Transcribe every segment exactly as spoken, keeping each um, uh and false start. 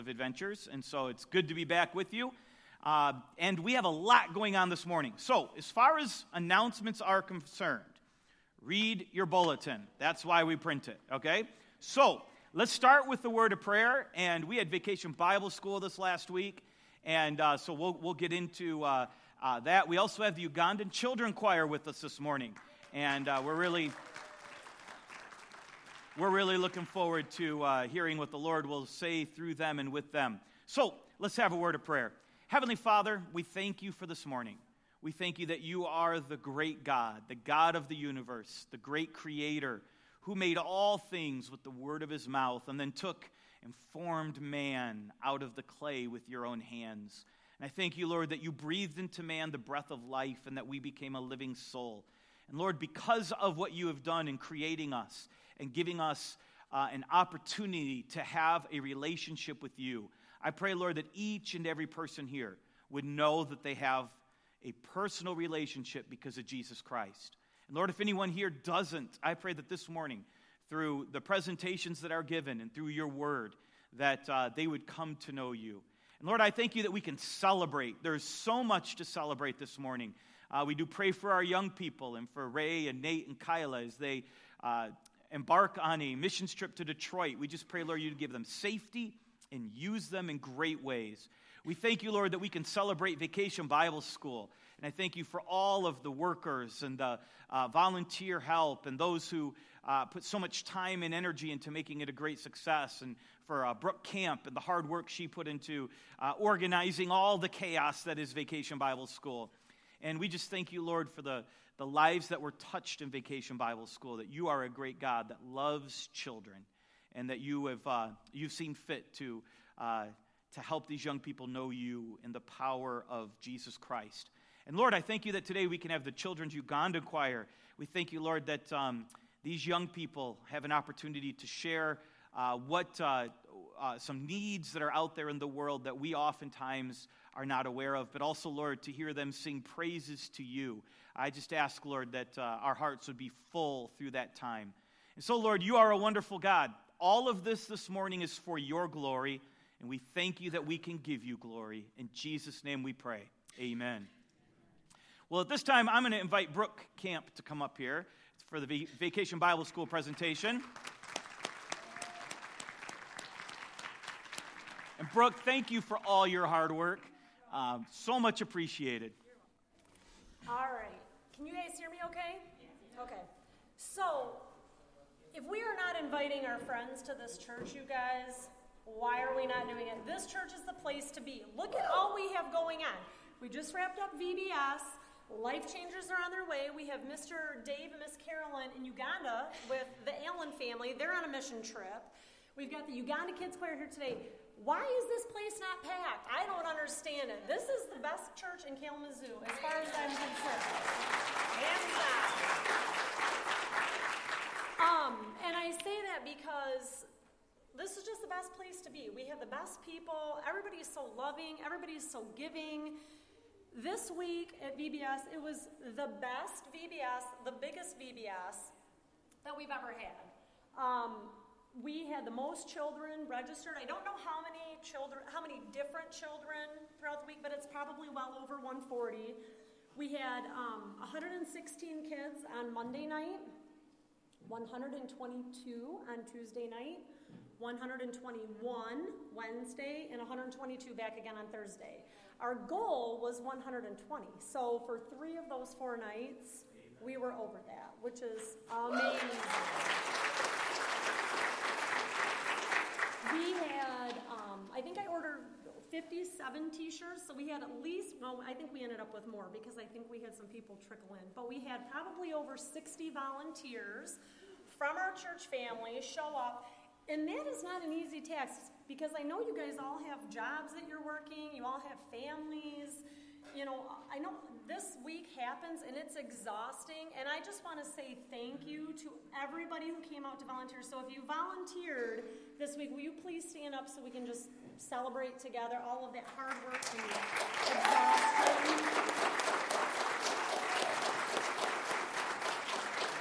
of adventures, and so it's good to be back with you. Uh, and we have a lot going on this morning. So, as far as announcements are concerned, read your bulletin. That's why we print it, okay? So, let's start with the word of prayer. And we had Vacation Bible School this last week, and uh, so we'll we'll get into uh, uh, that. We also have the Ugandan Children Choir with us this morning, and uh, we're really we're really looking forward to uh, hearing what the Lord will say through them and with them. So, let's have a word of prayer. Heavenly Father, we thank you for this morning. We thank you that you are the great God, the God of the universe, the great creator who made all things with the word of his mouth and then took and formed man out of the clay with your own hands. And I thank you, Lord, that you breathed into man the breath of life and that we became a living soul. And Lord, because of what you have done in creating us and giving us uh, an opportunity to have a relationship with you, I pray, Lord, that each and every person here would know that they have a personal relationship because of Jesus Christ. And Lord, if anyone here doesn't, I pray that this morning, through the presentations that are given and through your word, that uh, they would come to know you. And Lord, I thank you that we can celebrate. There's so much to celebrate this morning. Uh, we do pray for our young people and for Ray and Nate and Kyla as they uh, embark on a missions trip to Detroit. We just pray, Lord, you to give them safety and use them in great ways. We thank you, Lord, that we can celebrate Vacation Bible School. And I thank you for all of the workers and the uh, volunteer help and those who uh, put so much time and energy into making it a great success. And for uh, Brooke Camp and the hard work she put into uh, organizing all the chaos that is Vacation Bible School. And we just thank you, Lord, for the, the lives that were touched in Vacation Bible School, that you are a great God that loves children. And that you have uh, you've seen fit to uh, to help these young people know you in the power of Jesus Christ. And Lord, I thank you that today we can have the Children's Uganda Choir. We thank you, Lord, that um, these young people have an opportunity to share uh, what uh, uh, some needs that are out there in the world that we oftentimes are not aware of, but also, Lord, to hear them sing praises to you. I just ask, Lord, that uh, our hearts would be full through that time. And so, Lord, you are a wonderful God. All of this this morning is for your glory, and we thank you that we can give you glory. In Jesus' name we pray. Amen. Well, at this time, I'm going to invite Brooke Camp to come up here for the v- Vacation Bible School presentation. And Brooke, thank you for all your hard work. Um, so much appreciated. All right. Can you guys hear me okay? Okay. So, if we are not inviting our friends to this church, you guys, why are we not doing it? This church is the place to be. Look at all we have going on. We just wrapped up V B S. Life Changers are on their way. We have Mister Dave and Miss Carolyn in Uganda with the Allen family. They're on a mission trip. We've got the Uganda Kids Choir here today. Why is this place not packed? I don't understand it. This is the best church in Kalamazoo, as far as I'm concerned. Hands down. Um, and I say that because this is just the best place to be. We have the best people. Everybody's so loving. Everybody's so giving. This week at V B S, it was the best V B S, the biggest V B S that we've ever had. Um, we had the most children registered. I don't know how many children, how many different children throughout the week, but it's probably well over one hundred forty. We had um, one hundred sixteen kids on Monday night, one hundred twenty-two on Tuesday night, one hundred twenty-one Wednesday, and one hundred twenty-two back again on Thursday. Our goal was one hundred twenty. So for three of those four nights, we were over that, which is amazing. We had, um, I think I ordered fifty-seven t-shirts, so we had at least, well, I think we ended up with more because I think we had some people trickle in, but we had probably over sixty volunteers from our church family show up, and that is not an easy task because I know you guys all have jobs that you're working, you all have families. You know, I know this week happens and it's exhausting, and I just want to say thank you to everybody who came out to volunteer. So if you volunteered this week, will you please stand up so we can just celebrate together all of that hard work and exhaustion?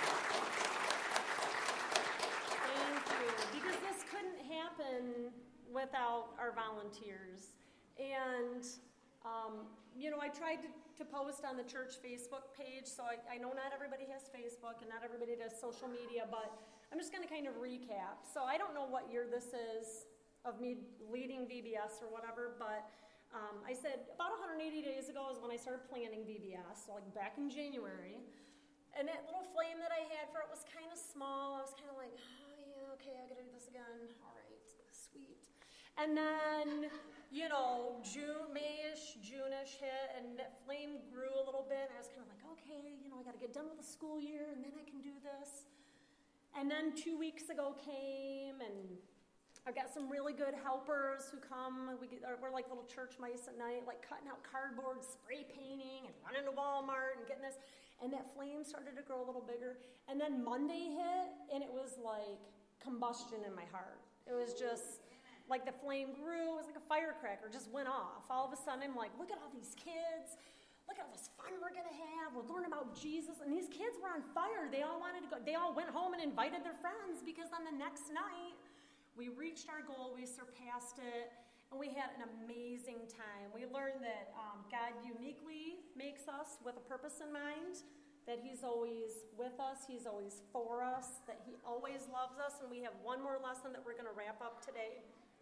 Thank you. Because this couldn't happen without our volunteers. And, um, you know, I tried to, to post on the church Facebook page, so I, I know not everybody has Facebook and not everybody does social media, but I'm just going to kind of recap. So I don't know what year this is of me leading V B S or whatever, but um, I said about one hundred eighty days ago is when I started planning V B S, so like back in January. And that little flame that I had for it was kind of small. I was kind of like, oh, yeah, okay, I got to do this again. All right, sweet. And then, you know, June, May-ish, June-ish hit, and that flame grew a little bit. And I was kind of like, okay, you know, I got to get done with the school year, and then I can do this. And then two weeks ago came, and I've got some really good helpers who come. We get, we're like little church mice at night, like cutting out cardboard, spray painting, and running to Walmart and getting this. And that flame started to grow a little bigger. And then Monday hit, and it was like combustion in my heart. It was just like the flame grew. It was like a firecracker, just went off. All of a sudden, I'm like, look at all these kids. Look at all this fun we're going to have. We're learning about Jesus. And these kids were on fire. They all wanted to go. They all went home and invited their friends because on the next night, we reached our goal. We surpassed it. And we had an amazing time. We learned that um, God uniquely makes us with a purpose in mind, that he's always with us, he's always for us, that he always loves us. And we have one more lesson that we're going to wrap up today.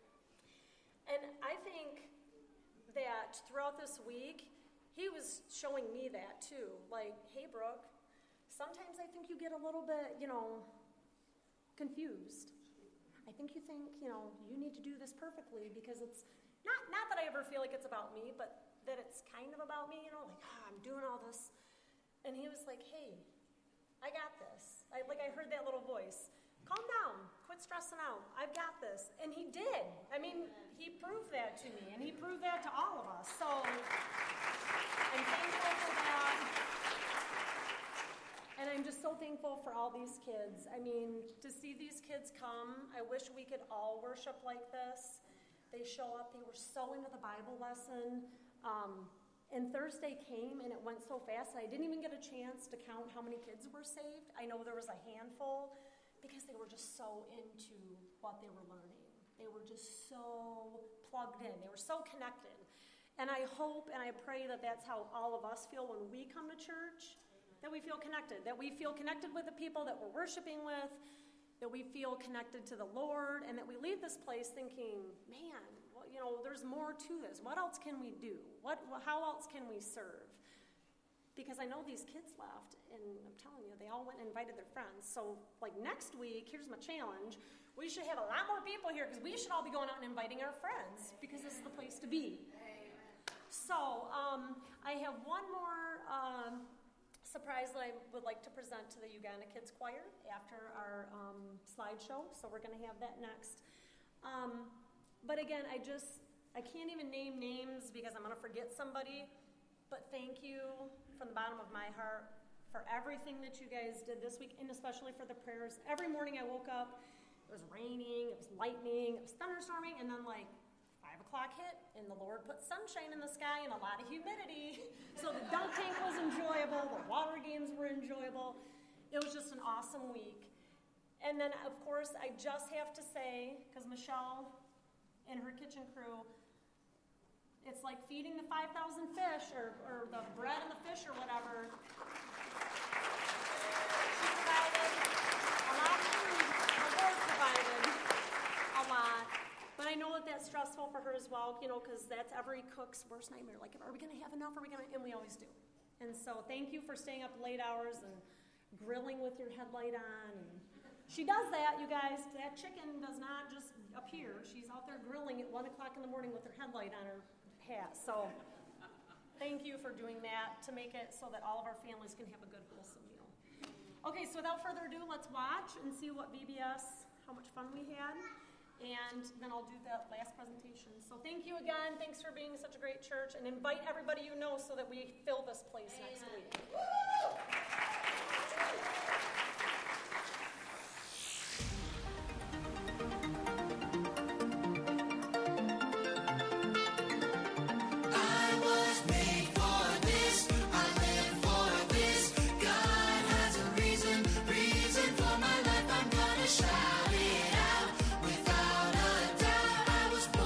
And I think that throughout this week, he was showing me that too. Like, hey, Brooke, sometimes I think you get a little bit, you know, confused. I think you think, you know, you need to do this perfectly because it's not, not that I ever feel like it's about me, but that it's kind of about me, you know, like, ah, I'm doing all this. And he was like, hey, I got this. I, like I heard that little voice. Calm down. Quit stressing out. I've got this. And he did. I mean, he proved that to me, and he proved that to all of us. So I'm thankful for that. And I'm just so thankful for all these kids. I mean, to see these kids come, I wish we could all worship like this. They show up. They were so into the Bible lesson. Um, and Thursday came, and it went so fast, I didn't even get a chance to count how many kids were saved. I know there was a handful because they were just so into what they were learning. They were just so plugged in. They were so connected. And I hope and I pray that that's how all of us feel when we come to church. That we feel connected, that we feel connected with the people that we're worshiping with, that we feel connected to the Lord, and that we leave this place thinking, man, well, you know, there's more to this. What else can we do? What? How else can we serve? Because I know these kids left, and I'm telling you, they all went and invited their friends. So, like next week, here's my challenge. We should have a lot more people here because we should all be going out and inviting our friends because this is the place to be. So, um, I have one more... Um, surprise that I would like to present to the Uganda Kids Choir after our um, slideshow, so we're going to have that next. Um, but again, I just, I can't even name names because I'm going to forget somebody, but thank you from the bottom of my heart for everything that you guys did this week, and especially for the prayers. Every morning I woke up, it was raining, it was lightning, it was thunderstorming, and then like five o'clock hit, and the Lord put sunshine in the sky and a lot of humidity. So the dunk tank was enjoyable, the water games were enjoyable. It was just an awesome week. And then, of course, I just have to say, because Michelle and her kitchen crew, it's like feeding the five thousand fish, or, or the bread and the fish or whatever. She provided a lot of food. The Lord provided a lot. But I know that that's stressful for her as well, you know, because that's every cook's worst nightmare. Like, are we going to have enough? Are we going to? And we always do. And so thank you for staying up late hours and grilling with your headlight on. And she does that, you guys. That chicken does not just appear. She's out there grilling at one o'clock in the morning with her headlight on her hat. So thank you for doing that to make it so that all of our families can have a good, wholesome meal. Okay, so without further ado, let's watch and see what V B S, how much fun we had. And then I'll do that last presentation. So thank you again. Thanks for being such a great church. And invite everybody you know so that we fill this place Amen. Next week. Shout it out without a doubt. I was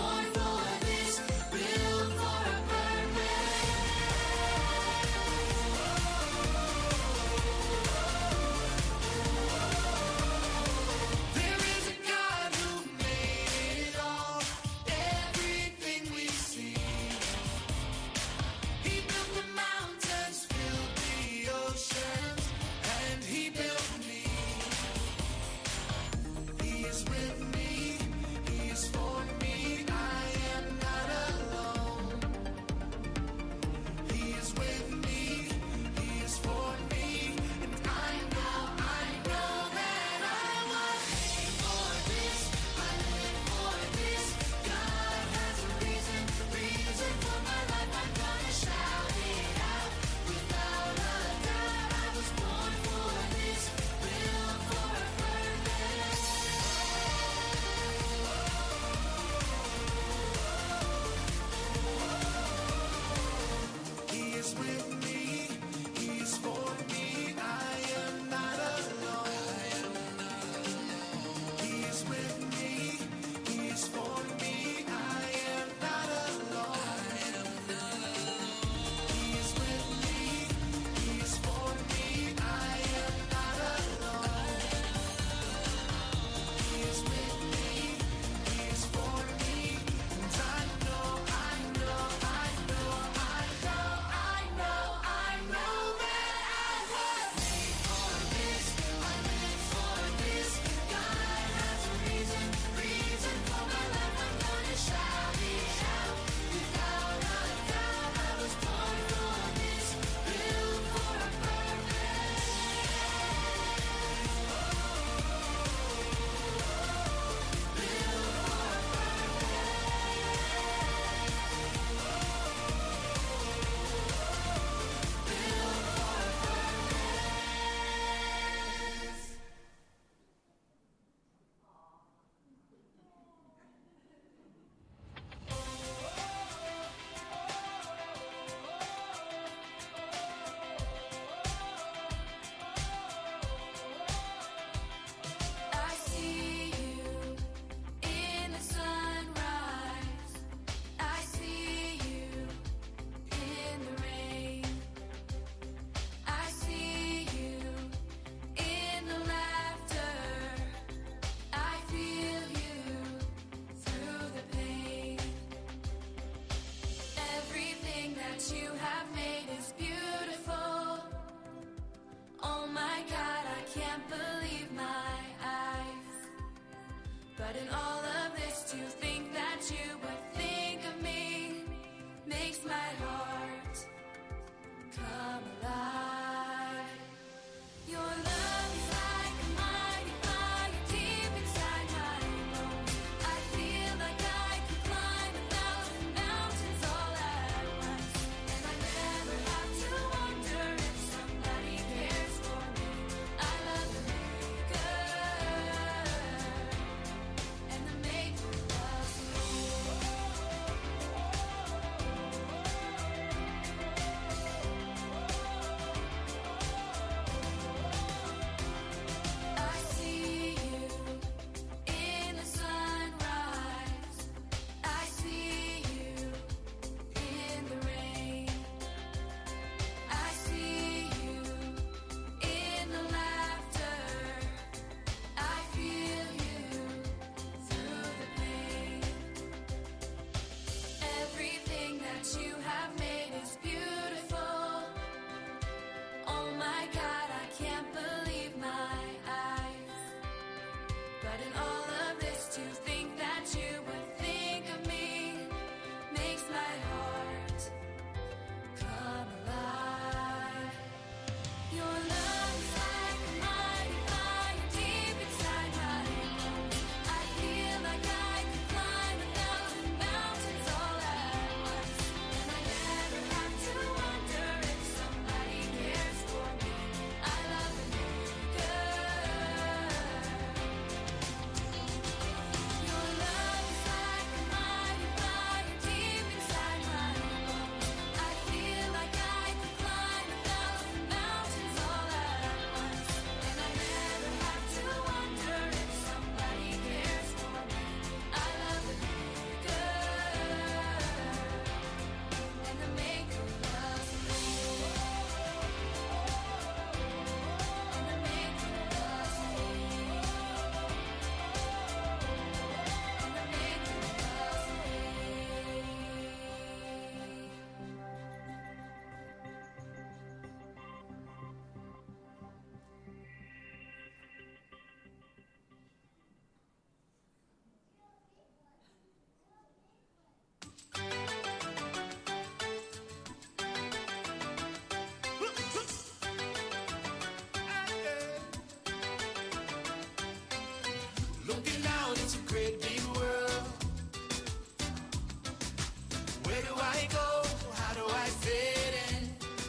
Where do I go? How do I fit in?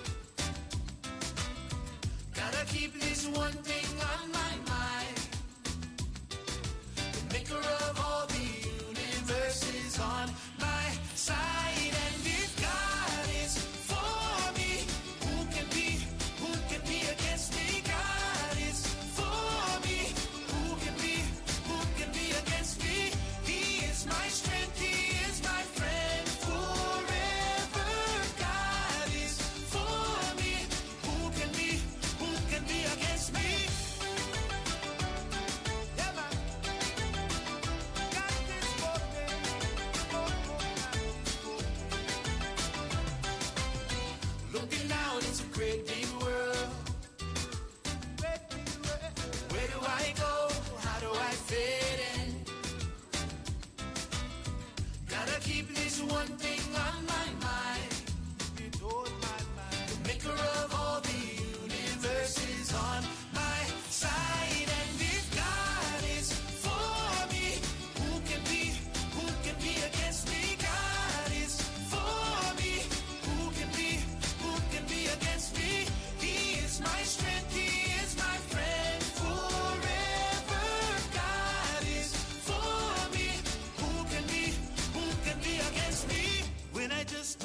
Gotta keep this one thing on my mind. The maker of all the universe is on my side. And if God is for me, who can be, who can be against me? God is for me, who can be, who can be against me? He is my strength, He is my friend forever. God is for me, who can be, who can be against me? Yeah, man. God is for me. Looking out, it's a great big world. Where do I go? How do I fit in? Gotta keep this one thing on my mind. The maker of all the universe is on my side. And if God is for me, who can be, who can be against me? God is for me, who can be, who can be against me? He is my strength, He is my friend forever. God is for me, who can be, who can be against me? When I just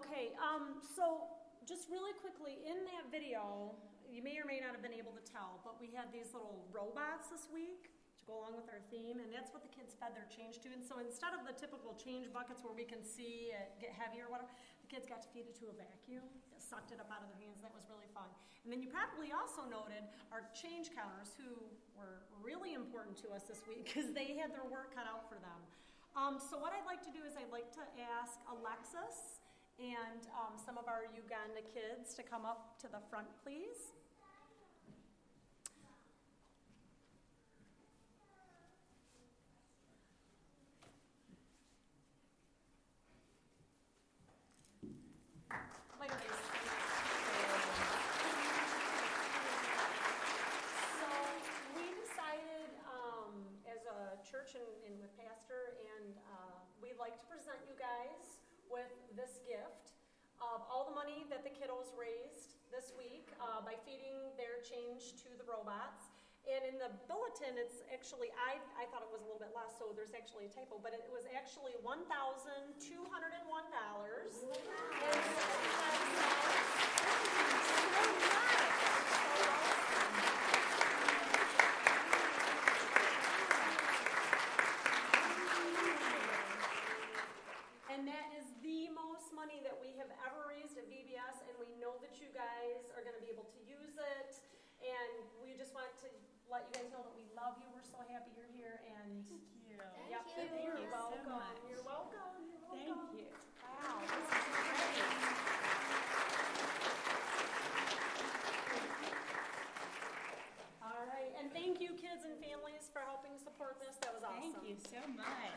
Okay, um, so just really quickly, in that video, you may or may not have been able to tell, but we had these little robots this week to go along with our theme, and that's what the kids fed their change to. And so instead of the typical change buckets where we can see it get heavy or whatever, the kids got to feed it to a vacuum that sucked it up out of their hands. That was really fun. And then you probably also noted our change counters, who were really important to us this week because they had their work cut out for them. Um, so what I'd like to do is I'd like to ask Alexis and um, some of our Uganda kids to come up to the front, please. And, and with Pastor, and uh, we'd like to present you guys with this gift of all the money that the kiddos raised this week uh, by feeding their change to the robots. And in the bulletin, it's actually, I, I thought it was a little bit less, so there's actually a typo, but it was actually one thousand two hundred one dollars and sixty-five cents. And that is the most money that we have ever raised at V B S, and we know that you guys are going to be able to use it. And we just want to let you guys know that we love you. We're so happy you're here. And thank you. Yep, Thank you. You're Thank you welcome. so much. You're welcome. You're welcome. Thank you. Wow, this is great. All right, and thank you, kids and families, for helping support this. That was awesome. Thank you so much.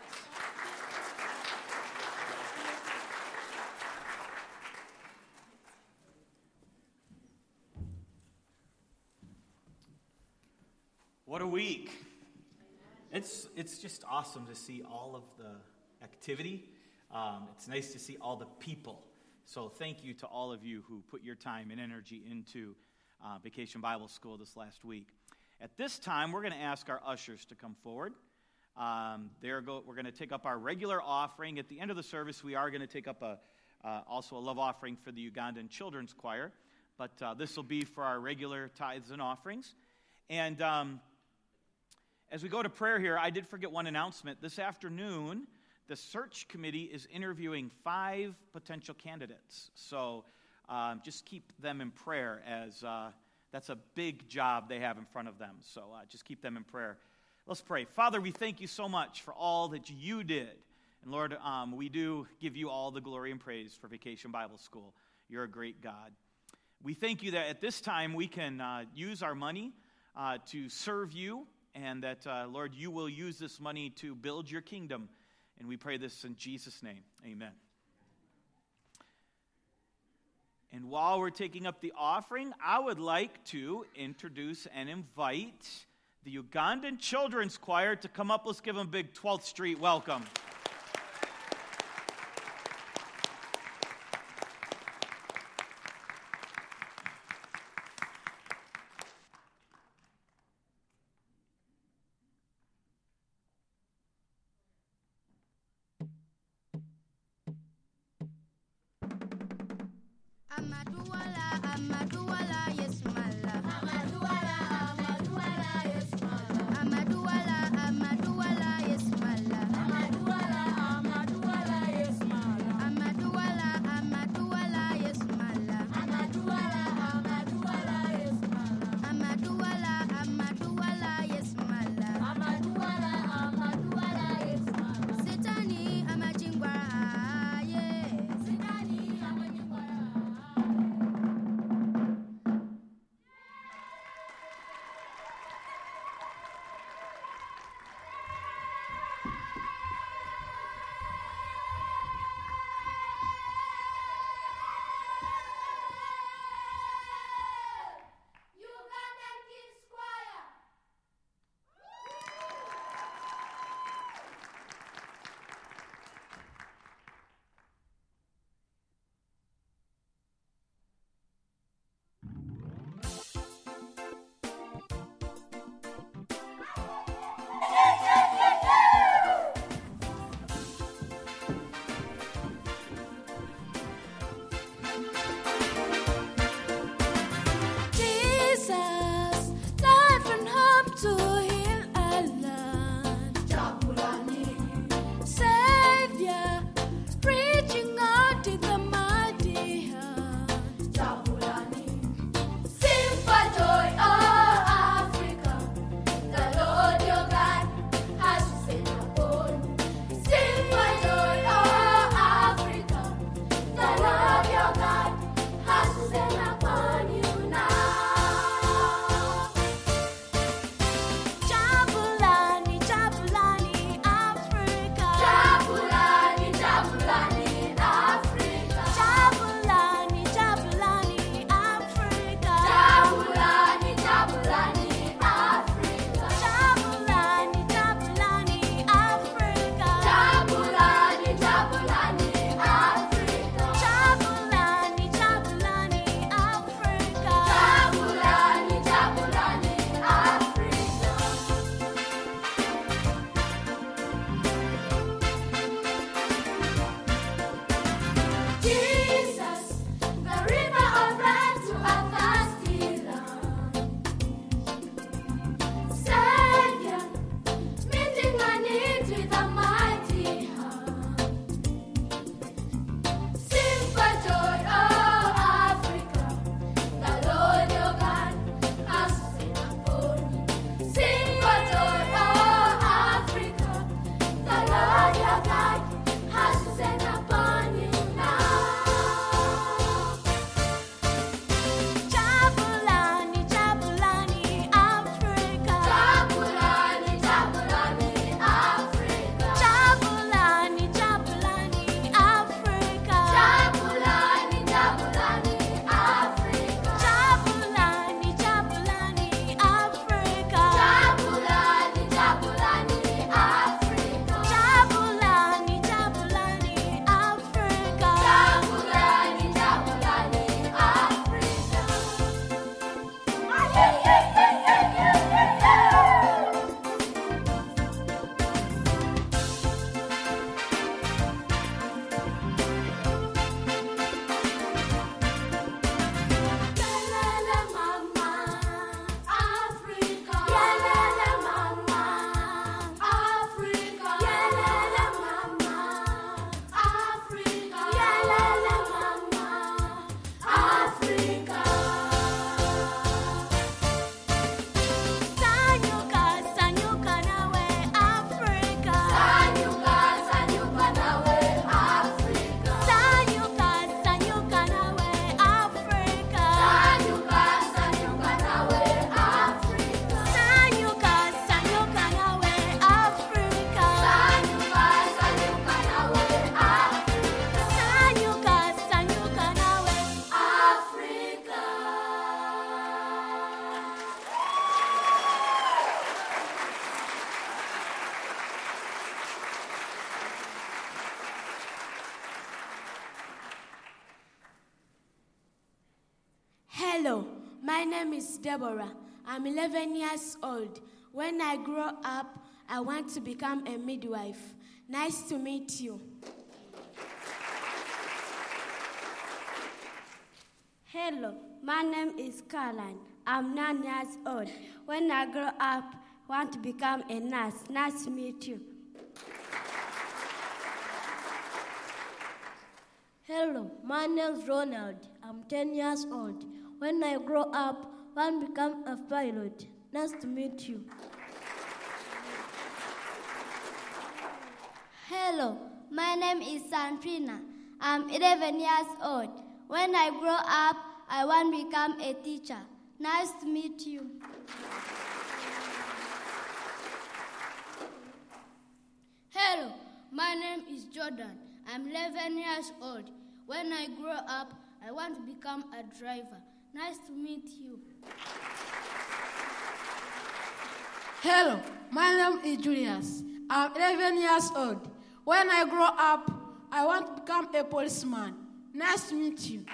What a week. It's it's just awesome to see all of the activity. Um, it's nice to see all the people. So thank you to all of you who put your time and energy into uh, Vacation Bible School this last week. At this time, we're going to ask our ushers to come forward. Um, they're go, we're going to take up our regular offering. At the end of the service, we are going to take up a uh, also a love offering for the Ugandan Children's Choir. But uh, this will be for our regular tithes and offerings. And Um, As we go to prayer here, I did forget one announcement. This afternoon, the search committee is interviewing five potential candidates. So um, just keep them in prayer, as uh, that's a big job they have in front of them. So uh, just keep them in prayer. Let's pray. Father, we thank you so much for all that you did. And Lord, um, we do give you all the glory and praise for Vacation Bible School. You're a great God. We thank you that at this time we can uh, use our money uh, to serve you. And that, uh, Lord, you will use this money to build your kingdom. And we pray this in Jesus' name. Amen. And while we're taking up the offering, I would like to introduce and invite the Ugandan Children's Choir to come up. Let's give them a big twelfth Street welcome. Amaduwala, Amaduwala, yes, Mala. Amaduwala, Amaduwala, yes, Mala. Amaduwala, Amaduwala, yes, Mala. Amaduwala, Amaduwala, yes, Mala. Amaduwala, Amaduwala, yes, Mala. Amaduwala, Amaduwala, yes, Mala. Amaduwala, Amaduwala, yes, Mala. Amaduwala, Amaduwala, yes, Mala. Sitani, Amajingwa, yeah. Sitani, Amajingwa. Hello, my name is Deborah. I'm eleven years old. When I grow up, I want to become a midwife. Nice to meet you. Hello, my name is Caroline. I'm nine years old. When I grow up, I want to become a nurse. Nice to meet you. Hello, my name is Ronald. I'm ten years old. When I grow up, I want to become a pilot. Nice to meet you. Hello, my name is Santrina. I'm eleven years old. When I grow up, I want to become a teacher. Nice to meet you. Hello, my name is Jordan. I'm eleven years old. When I grow up, I want to become a driver. Nice to meet you. Hello, my name is Julius. I'm eleven years old. When I grow up, I want to become a policeman. Nice to meet you.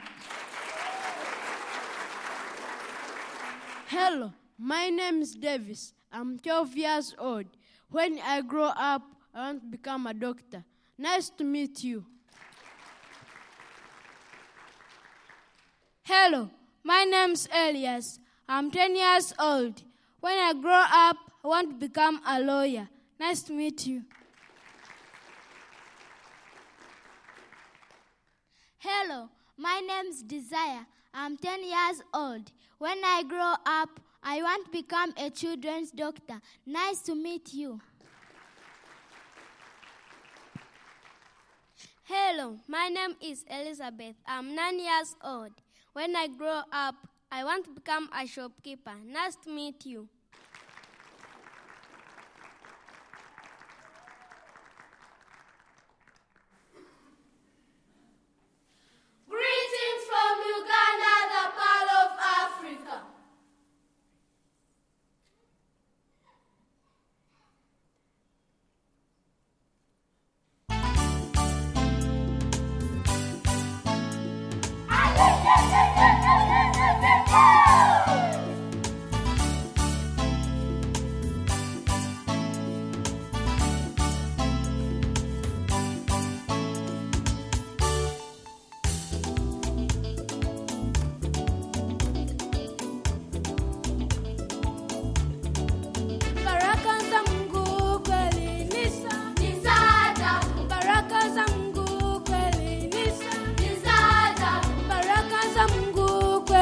Hello, my name is Davis. I'm twelve years old. When I grow up, I want to become a doctor. Nice to meet you. Hello, my name's Elias. I'm ten years old. When I grow up, I want to become a lawyer. Nice to meet you. Hello, my name's Desire. I'm ten years old. When I grow up, I want to become a children's doctor. Nice to meet you. Hello, my name is Elizabeth. I'm nine years old. When I grow up, I want to become a shopkeeper. Nice to meet you. Greetings from Uganda, the Pearl of Africa. Baraka za Mungu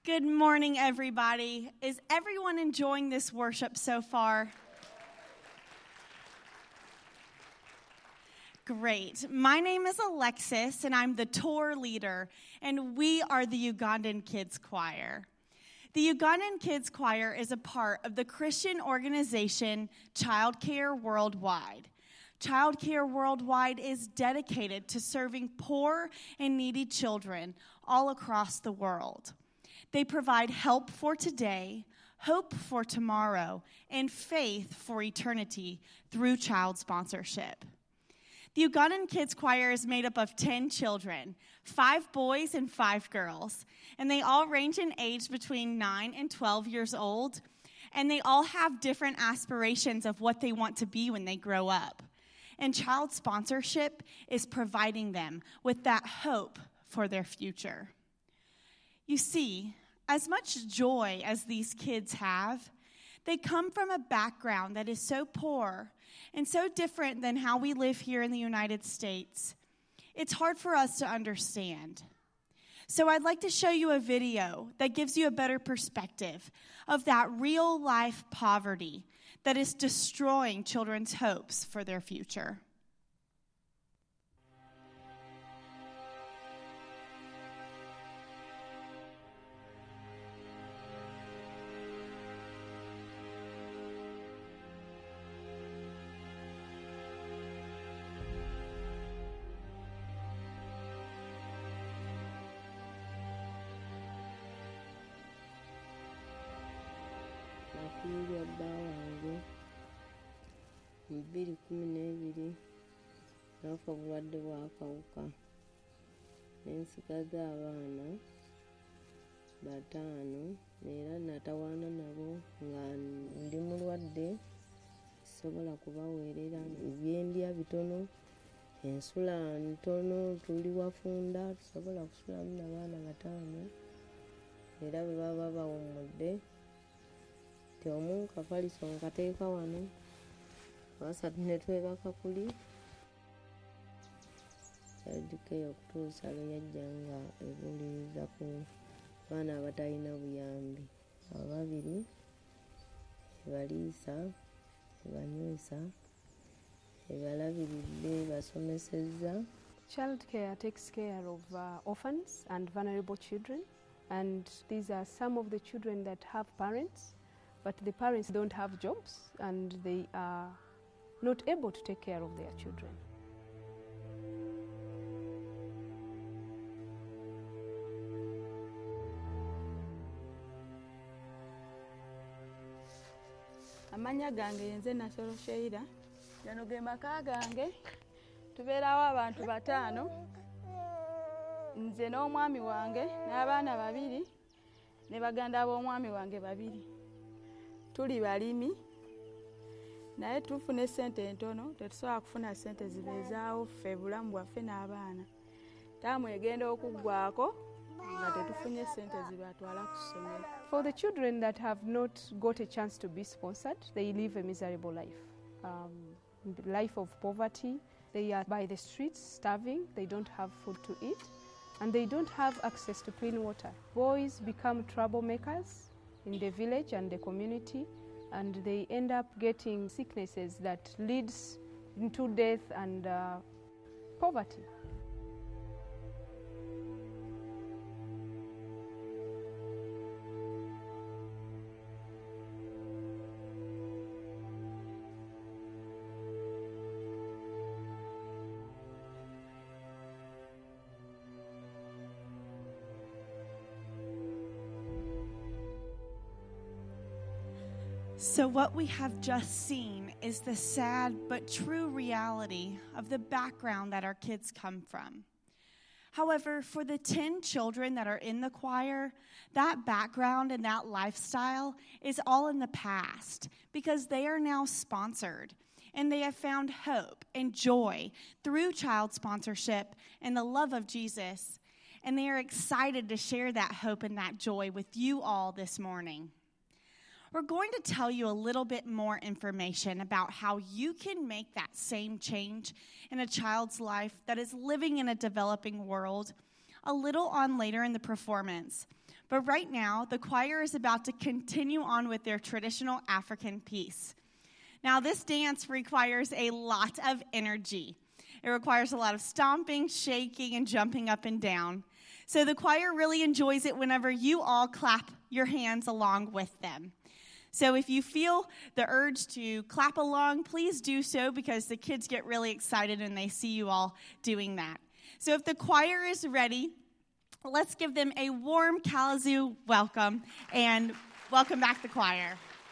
Good morning, everybody. Is everyone enjoying this worship so far? Great. My name is Alexis, and I'm the tour leader, and we are the Ugandan Kids Choir. The Ugandan Kids Choir is a part of the Christian organization Child Care Worldwide. Child Care Worldwide is dedicated to serving poor and needy children all across the world. They provide help for today, hope for tomorrow, and faith for eternity through child sponsorship. The Ugandan Kids Choir is made up of ten children, five boys and five girls, and they all range in age between nine and twelve years old, and they all have different aspirations of what they want to be when they grow up. And child sponsorship is providing them with that hope for their future. You see, as much joy as these kids have, they come from a background that is so poor and so different than how we live here in the United States. It's hard for us to understand. So I'd like to show you a video that gives you a better perspective of that real-life poverty that is destroying children's hopes for their future. Nafiirwa bba wange mu bbiri kkumi n'ebiri n'afa obulwadde bw'akawuka ne nsigaza abaana bataano era natawaana nabo nga ndi mulwadde sisobola kubaweerera ebyendya bitono ensula ntono tuli wafunda tusobola kusulamu n'abaana bataano era bwe baba bawummudde omu kafaliso nkateeka wano basatu ne twebaka kuli yadikeyo okutuusa lwe yajja nga ebuliriza ku baana abatalina buyambi ababiri ebaliisa ebanywesa ebalabiridde basomesezza. Child care takes care of uh, orphans and vulnerable children, and these are some of the children that have parents, but the parents don't have jobs and they are not able to take care of their children. Amanya gange yenze Nasolo Sheira, gano ge maka gange, tubeerawo abantu bataano, nze n'omwami wange n'abaana babiri ne baganda b'omwami wange babiri. Tuli balimi naye tufuna essente entono, tetusobola kufuna ssente zibeezaawo ffe bulamu bwaffe n'abaana. Taamu egenda okuggwaako nga tetufunye ssente zibatwala ku ssomero. For the children that have not got a chance to be sponsored, they live a miserable life. Um, life of poverty. They are by the streets starving, they don't have food to eat, and they don't have access to clean water. Boys become troublemakers in the village and the community, and they end up getting sicknesses that leads into death and uh, poverty. So what we have just seen is the sad but true reality of the background that our kids come from. However, for the ten children that are in the choir, that background and that lifestyle is all in the past because they are now sponsored and they have found hope and joy through child sponsorship and the love of Jesus, and they are excited to share that hope and that joy with you all this morning. We're going to tell you a little bit more information about how you can make that same change in a child's life that is living in a developing world a little on later in the performance. But right now, the choir is about to continue on with their traditional African piece. Now, this dance requires a lot of energy. It requires a lot of stomping, shaking, and jumping up and down. So the choir really enjoys it whenever you all clap your hands along with them. So if you feel the urge to clap along, please do so, because the kids get really excited and they see you all doing that. So if the choir is ready, let's give them a warm Kalamazoo welcome, and welcome back the choir.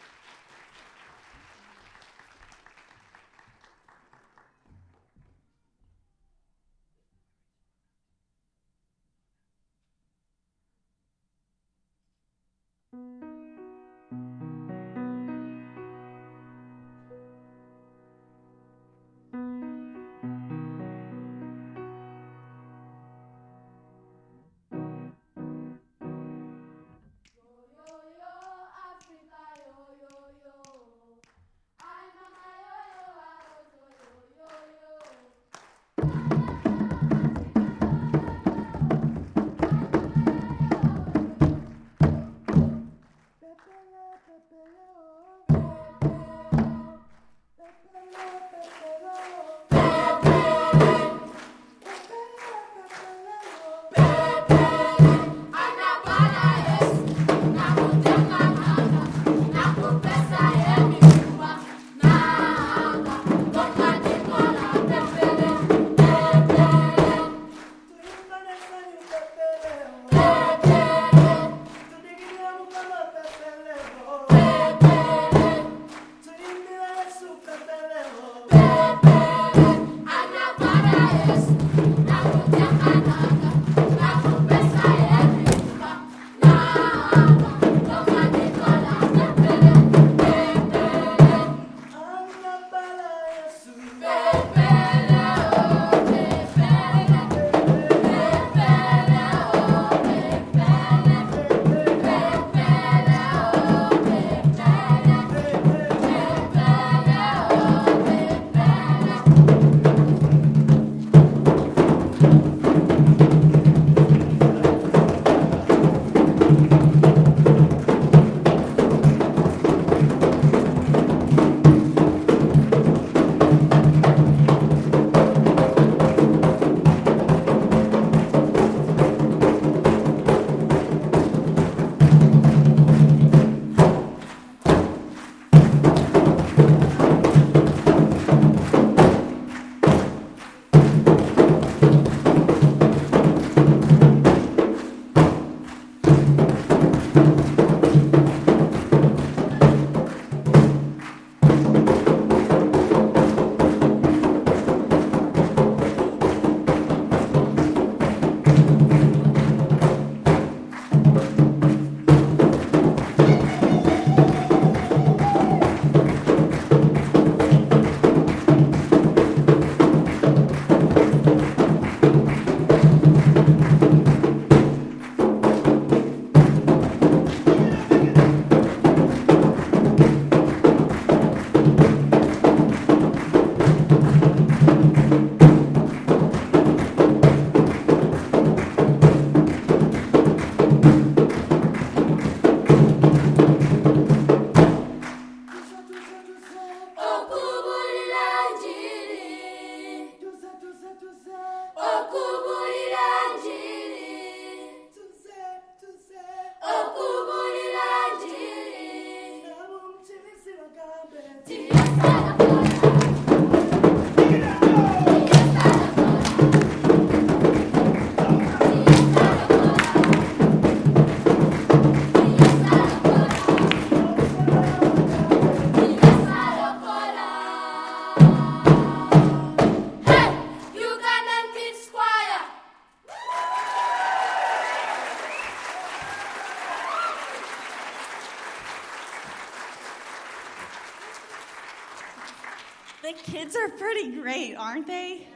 The kids are pretty great, aren't they?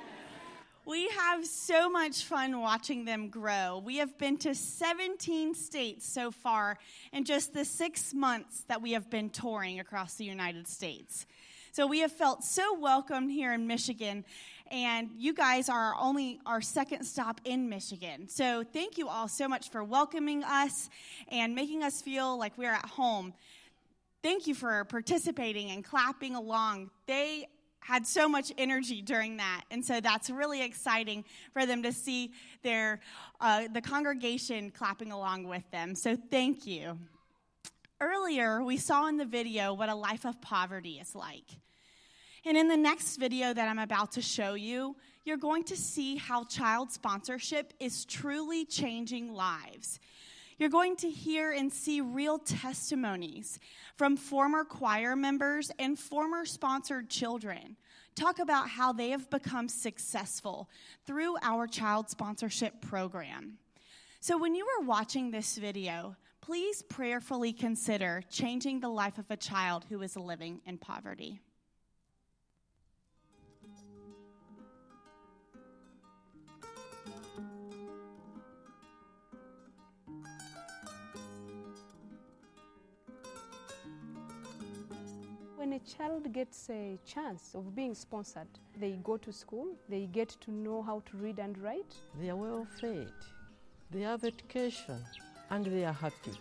We have so much fun watching them grow. We have been to seventeen states so far in just the six months that we have been touring across the United States. So we have felt so welcomed here in Michigan, And you guys are only our second stop in Michigan. So thank you all so much for welcoming us and making us feel like we're at home. Thank you for participating and clapping along. They had so much energy during that, and so that's really exciting for them to see their uh, the congregation clapping along with them. So thank you. Earlier, we saw in the video what a life of poverty is like. And in the next video that I'm about to show you, you're going to see how child sponsorship is truly changing lives. You're going to hear and see real testimonies from former choir members and former sponsored children. Talk about how they have become successful through our child sponsorship program. So when you are watching this video, please prayerfully consider changing the life of a child who is living in poverty. When a child gets a chance of being sponsored, they go to school, they get to know how to read and write. They are well fed, they have education, and they are happy.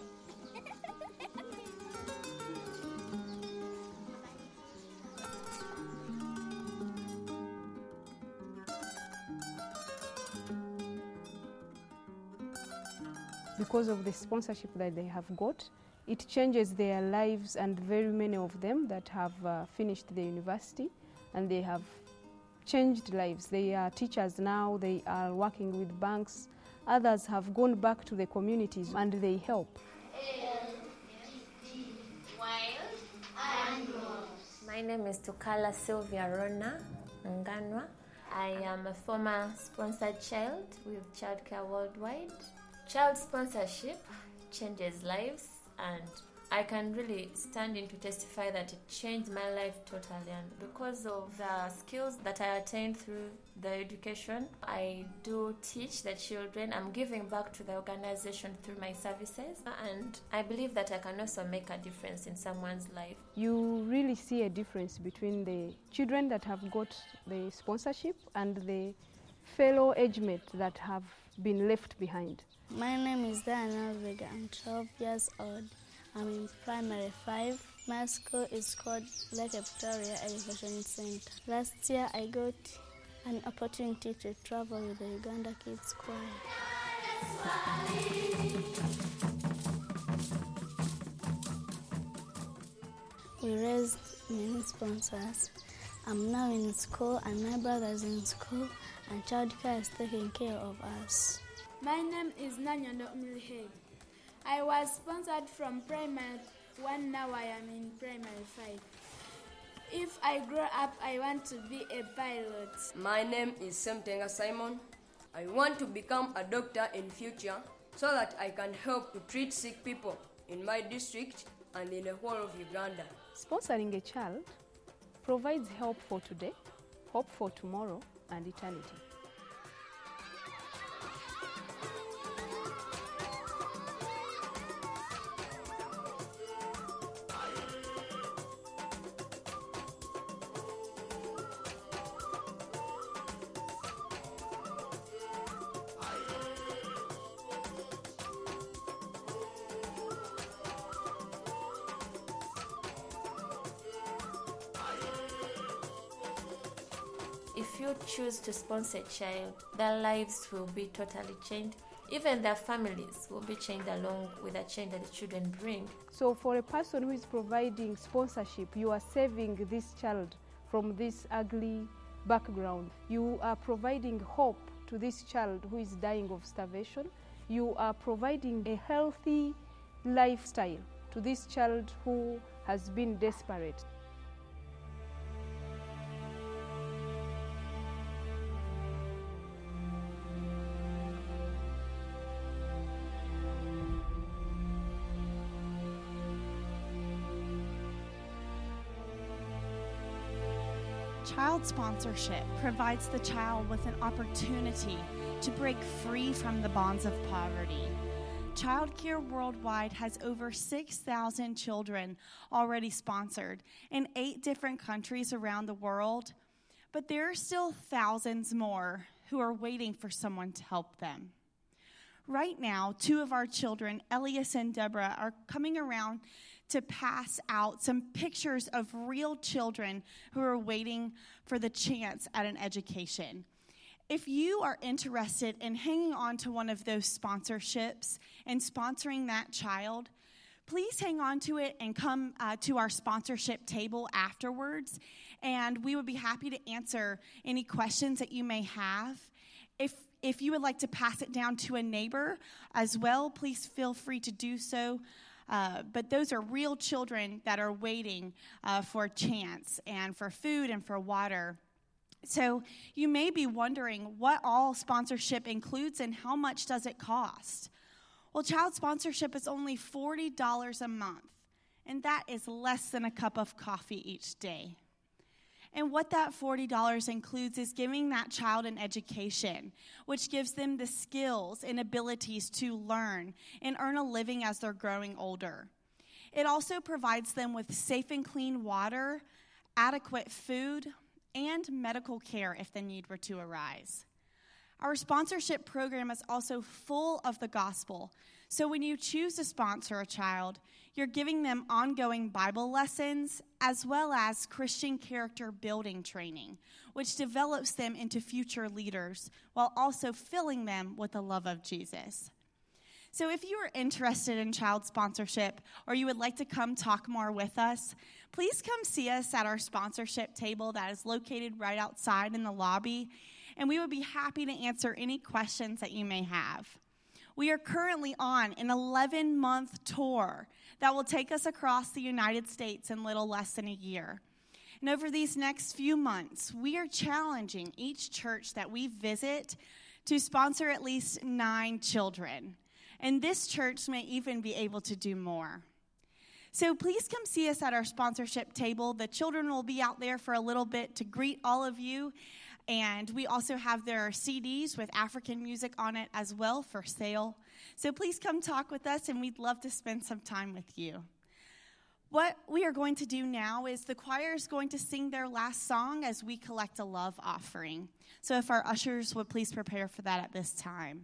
Because of the sponsorship that they have got, it changes their lives, and very many of them that have uh, finished the university and they have changed lives. They are teachers now, they are working with banks. Others have gone back to the communities and they help. My name is Tukala Sylvia Rona Nganwa. I am a former sponsored child with Childcare Worldwide. Child sponsorship changes lives, and I can really stand in to testify that it changed my life totally. And because of the skills that I attained through the education, I do teach the children. I'm giving back to the organization through my services, and I believe that I can also make a difference in someone's life. You really see a difference between the children that have got the sponsorship and the fellow age mates that have been left behind. My name is Diana Vega. I'm twelve years old. I'm in primary five. My school is called Lake Victoria Education Center. Last year I got an opportunity to travel with the Uganda Kids Choir. We raised many sponsors. I'm now in school and my brother is in school, and childcare is taking care of us. My name is Nanyondo Milhe. I was sponsored from primary one, now I am in primary five. If I grow up, I want to be a pilot. My name is Semtenga Simon. I want to become a doctor in future so that I can help to treat sick people in my district and in the whole of Uganda. Sponsoring a child provides help for today, hope for tomorrow, and eternity. If you choose to sponsor a child, their lives will be totally changed. Even their families will be changed along with the change that the children bring. So for a person who is providing sponsorship, you are saving this child from this ugly background. You are providing hope to this child who is dying of starvation. You are providing a healthy lifestyle to this child who has been desperate. Child sponsorship provides the child with an opportunity to break free from the bonds of poverty. Childcare Worldwide has over six thousand children already sponsored in eight different countries around the world. but there are still thousands more who are waiting for someone to help them. Right now, two of our children, Elias and Deborah, are coming around to pass out some pictures of real children who are waiting for the chance at an education. If you are interested in hanging on to one of those sponsorships and sponsoring that child, please hang on to it and come uh, to our sponsorship table afterwards, and we would be happy to answer any questions that you may have. If if you would like to pass it down to a neighbor as well, please feel free to do so. Uh, but those are real children that are waiting uh, for a chance and for food and for water. So you may be wondering what all sponsorship includes and how much does it cost? Well, child sponsorship is only forty dollars a month, and that is less than a cup of coffee each day. And what that forty dollars includes is giving that child an education, which gives them the skills and abilities to learn and earn a living as they're growing older. It also provides them with safe and clean water, adequate food, and medical care if the need were to arise. Our sponsorship program is also full of the gospel. So when you choose to sponsor a child, you're giving them ongoing Bible lessons as well as Christian character building training, which develops them into future leaders while also filling them with the love of Jesus. So if you are interested in child sponsorship or you would like to come talk more with us, please come see us at our sponsorship table that is located right outside in the lobby, and we would be happy to answer any questions that you may have. We are currently on an eleven-month tour that will take us across the United States in little less than a year. And over these next few months, we are challenging each church that we visit to sponsor at least nine children. And this church may even be able to do more. So please come see us at our sponsorship table. The children will be out there for a little bit to greet all of you. And we also have their C Ds with African music on it as well for sale. So please come talk with us, and we'd love to spend some time with you. What we are going to do now is the choir is going to sing their last song as we collect a love offering. So if our ushers would please prepare for that at this time.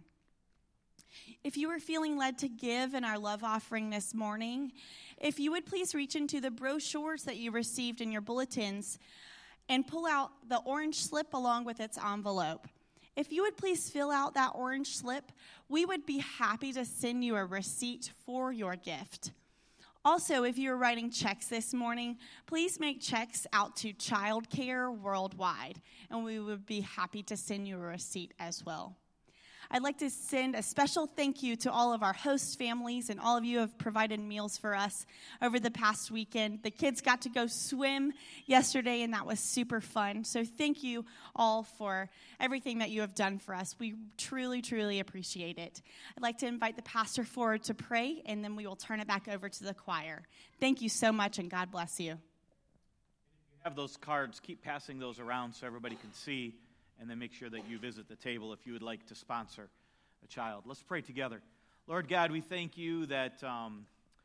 If you are feeling led to give in our love offering this morning, if you would please reach into the brochures that you received in your bulletins and pull out the orange slip along with its envelope. If you would please fill out that orange slip, we would be happy to send you a receipt for your gift. Also, if you're writing checks this morning, please make checks out to Child Care Worldwide, and we would be happy to send you a receipt as well. I'd like to send a special thank you to all of our host families, and all of you who have provided meals for us over the past weekend. The kids got to go swim yesterday, and that was super fun. So thank you all for everything that you have done for us. We truly, truly appreciate it. I'd like to invite the pastor forward to pray, and then we will turn it back over to the choir. Thank you so much, and God bless you. If you have those cards, keep passing those around so everybody can see. And then make sure that you visit the table if you would like to sponsor a child. Let's pray together. Lord God, we thank you that um,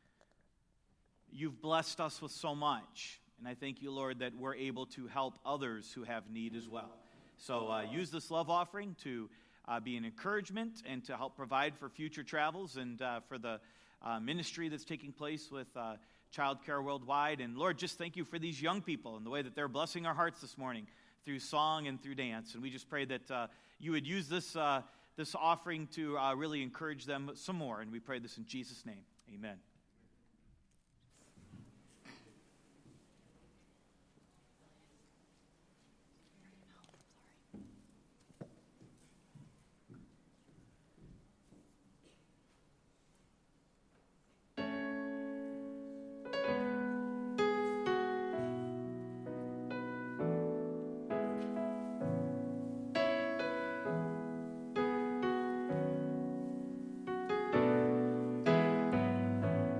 you've blessed us with so much. And I thank you, Lord, that we're able to help others who have need as well. So uh, use this love offering to uh, be an encouragement and to help provide for future travels and uh, for the uh, ministry that's taking place with uh, Child Care Worldwide. And Lord, just thank you for these young people and the way that they're blessing our hearts this morning through song and through dance. And we just pray that uh, you would use this uh, this offering to uh, really encourage them some more. And we pray this in Jesus' name. Amen. Thank you.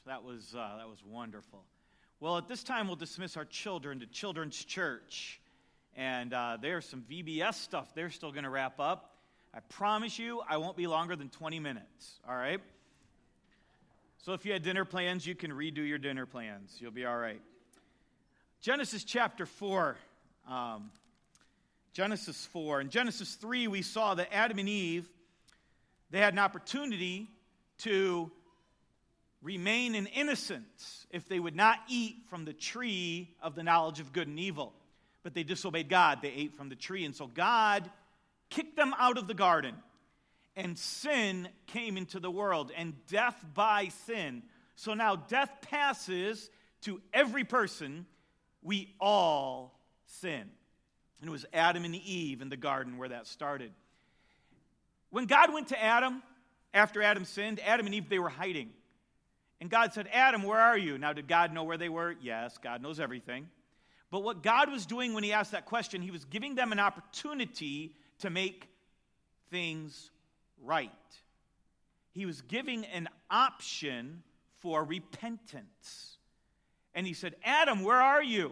That was, uh, that was wonderful. Well, at this time, we'll dismiss our children to Children's Church. And uh, there's some V B S stuff they're still going to wrap up. I promise you, I won't be longer than twenty minutes, all right? So if you had dinner plans, you can redo your dinner plans. You'll be all right. Genesis chapter four. Um, Genesis four. In Genesis three, we saw that Adam and Eve, they had an opportunity to remain in innocence if they would not eat from the tree of the knowledge of good and evil. But they disobeyed God. They ate from the tree. And so God kicked them out of the garden. And sin came into the world. And death by sin. So now death passes to every person. We all sin. And it was Adam and Eve in the garden where that started. When God went to Adam, after Adam sinned, Adam and Eve, they were hiding. And God said, Adam, where are you? Now, did God know where they were? Yes, God knows everything. But what God was doing when he asked that question, he was giving them an opportunity to make things right. He was giving an option for repentance. And he said, Adam, where are you?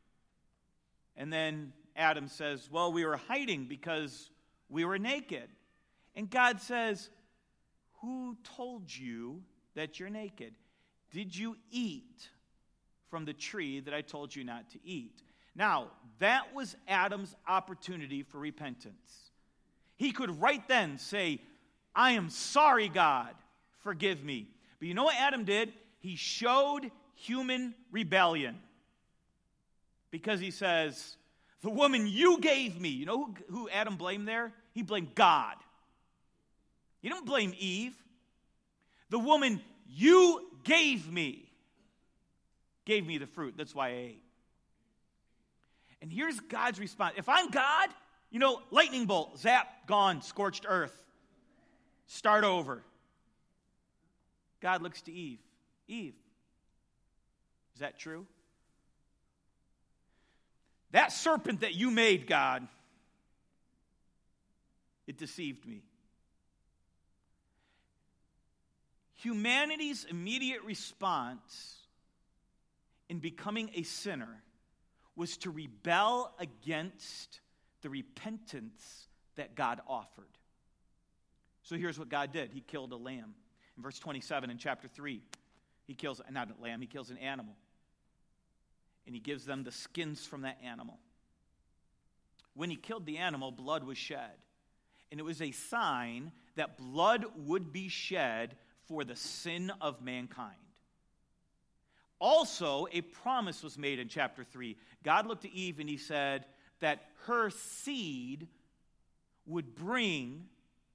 And then Adam says, well, we were hiding because we were naked. And God says, who told you that you're naked? Did you eat from the tree that I told you not to eat? Now, that was Adam's opportunity for repentance. He could right then say, I am sorry, God, forgive me. But you know what Adam did? He showed human rebellion. Because he says, the woman you gave me. You know who, who Adam blamed there? He blamed God. He didn't blame Eve. The woman you gave me gave me the fruit. That's why I ate. And here's God's response. If I'm God, you know, lightning bolt, zap, gone, scorched earth. Start over. God looks to Eve. Eve, is that true? That serpent that you made, God, it deceived me. Humanity's immediate response in becoming a sinner was to rebel against the repentance that God offered. So here's what God did. He killed a lamb. In verse twenty-seven in chapter three, he kills, not a lamb, he kills an animal. And he gives them the skins from that animal. When he killed the animal, blood was shed. And it was a sign that blood would be shed for the sin of mankind. Also, a promise was made in chapter three. God looked to Eve and he said that her seed would bring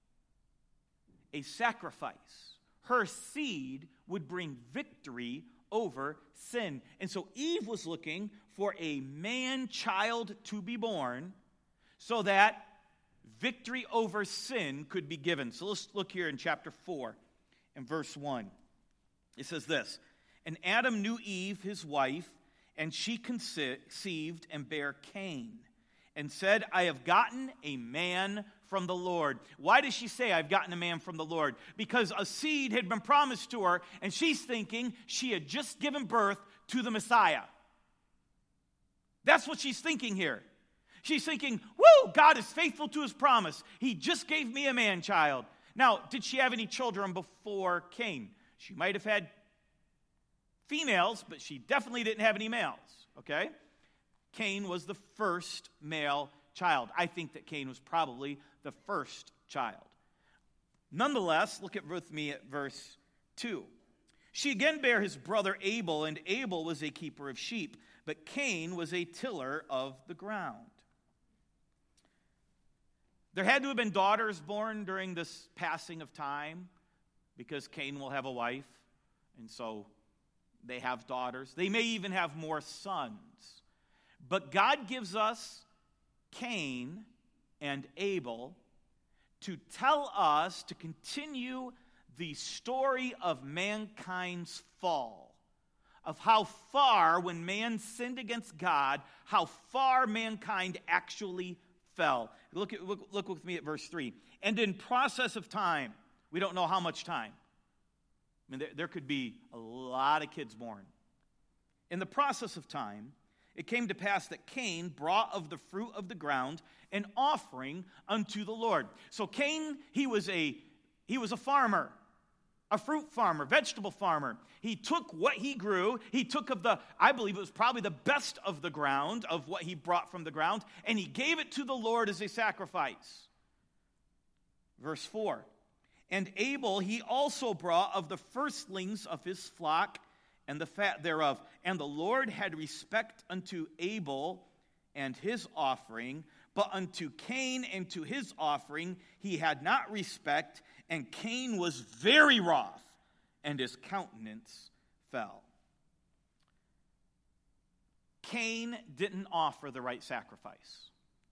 a sacrifice. Her seed would bring victory over sin. And so Eve was looking for a man-child to be born so that victory over sin could be given. So let's look here in chapter four and verse one. It says this, and Adam knew Eve, his wife, and she conceived and bare Cain, and said, I have gotten a man from the Lord. Why does she say, I've gotten a man from the Lord? Because a seed had been promised to her, and she's thinking she had just given birth to the Messiah. That's what she's thinking here. She's thinking, woo, God is faithful to his promise. He just gave me a man-child. Now, did she have any children before Cain? She might have had females, but she definitely didn't have any males, okay? Cain was the first male child. I think that Cain was probably the first child. Nonetheless, look at with me at verse two. She again bare his brother Abel, and Abel was a keeper of sheep, but Cain was a tiller of the ground. There had to have been daughters born during this passing of time, because Cain will have a wife, and so they have daughters. They may even have more sons. But God gives us Cain and Abel to tell us to continue the story of mankind's fall, of how far, when man sinned against God, how far mankind actually fell. Look, at, look, look with me at verse three. And in process of time, we don't know how much time. I mean, there, there could be a lot of kids born. In the process of time, it came to pass that Cain brought of the fruit of the ground an offering unto the Lord. So Cain, he was a he was a farmer, a fruit farmer, vegetable farmer. He took what he grew, he took of the, I believe it was probably the best of the ground, of what he brought from the ground, and he gave it to the Lord as a sacrifice. Verse four, and Abel he also brought of the firstlings of his flock and the fat thereof. And the Lord had respect unto Abel and his offering, but unto Cain and to his offering he had not respect, and Cain was very wroth, and his countenance fell. Cain didn't offer the right sacrifice,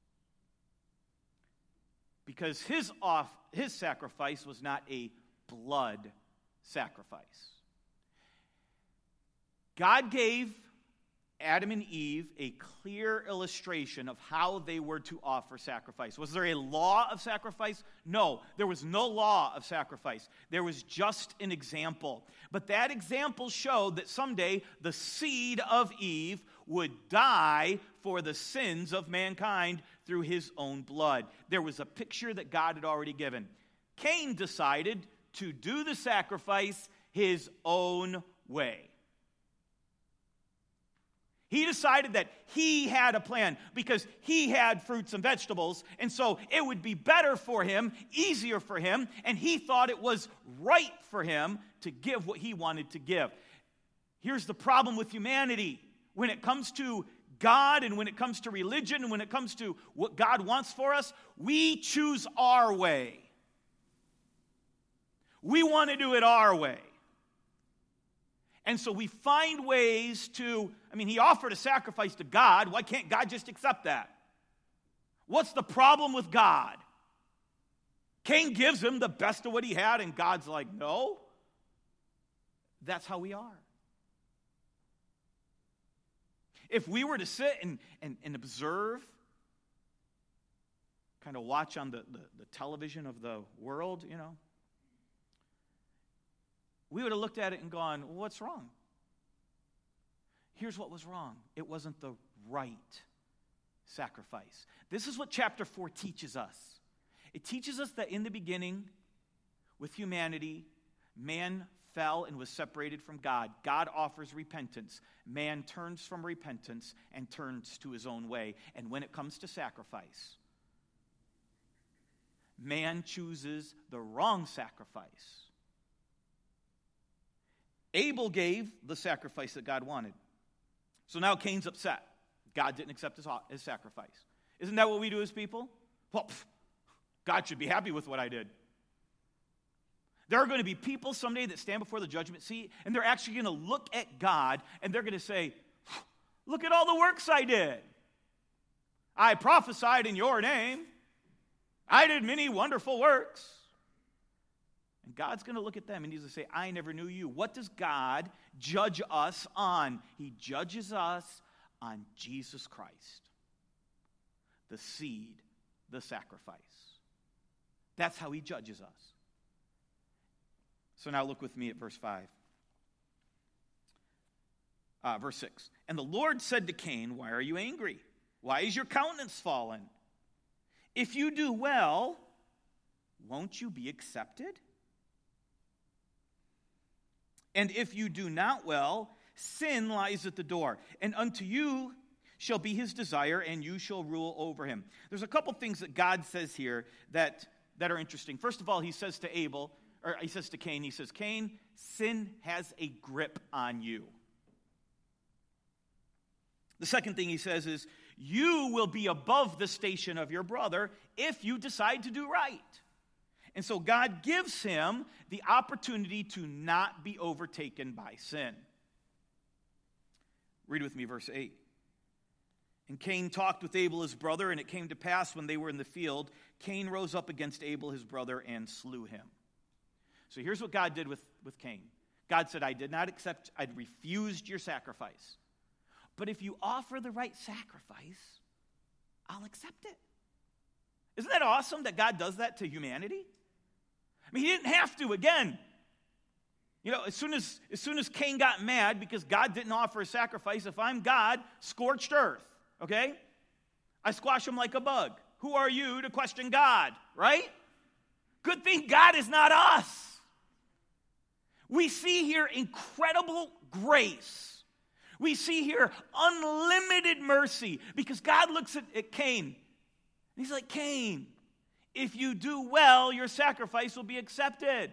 because his off, his sacrifice was not a blood sacrifice. God gave Adam and Eve a clear illustration of how they were to offer sacrifice. Was there a law of sacrifice? No, there was no law of sacrifice. There was just an example. But that example showed that someday the seed of Eve would die for the sins of mankind through his own blood. There was a picture that God had already given. Cain decided to do the sacrifice his own way. He decided that he had a plan because he had fruits and vegetables, and so it would be better for him, easier for him, and he thought it was right for him to give what he wanted to give. Here's the problem with humanity. When it comes to God and when it comes to religion and when it comes to what God wants for us, we choose our way. We want to do it our way. And so we find ways to, I mean, he offered a sacrifice to God. Why can't God just accept that? What's the problem with God? Cain gives him the best of what he had, and God's like, no. That's how we are. If we were to sit and, and, and observe, kind of watch on the, the, the television of the world, you know, we would have looked at it and gone, well, what's wrong? Here's what was wrong. It wasn't the right sacrifice. This is what chapter four teaches us. It teaches us that in the beginning, with humanity, man fell and was separated from God. God offers repentance. Man turns from repentance and turns to his own way. And when it comes to sacrifice, man chooses the wrong sacrifice. Abel gave the sacrifice that God wanted. So now Cain's upset. God didn't accept his, his sacrifice. Isn't that what we do as people? Well, pff, God should be happy with what I did. There are going to be people someday that stand before the judgment seat, and they're actually going to look at God, and they're going to say, look at all the works I did. I prophesied in your name. I did many wonderful works. And God's going to look at them and he's going to say, I never knew you. What does God judge us on? He judges us on Jesus Christ, the seed, the sacrifice. That's how he judges us. So now look with me at verse five. Uh, verse six. And the Lord said to Cain, why are you angry? Why is your countenance fallen? If you do well, won't you be accepted? And if you do not well, sin lies at the door, and unto you shall be his desire, and you shall rule over him. There's a couple things that God says here that, that are interesting. First of all, he says to Abel, or he says to Cain, he says, Cain, sin has a grip on you. The second thing he says is, you will be above the station of your brother if you decide to do right. And so God gives him the opportunity to not be overtaken by sin. Read with me verse eight. And Cain talked with Abel his brother, and it came to pass when they were in the field, Cain rose up against Abel his brother and slew him. So here's what God did with, with Cain. God said, I did not accept, I refused your sacrifice. But if you offer the right sacrifice, I'll accept it. Isn't that awesome that God does that to humanity? I mean, he didn't have to, again. You know, as soon as, as soon as Cain got mad because God didn't offer a sacrifice, if I'm God, scorched earth, okay? I squash him like a bug. Who are you to question God, right? Good thing God is not us. We see here incredible grace. We see here unlimited mercy because God looks at, at Cain. And he's like, Cain, if you do well, your sacrifice will be accepted.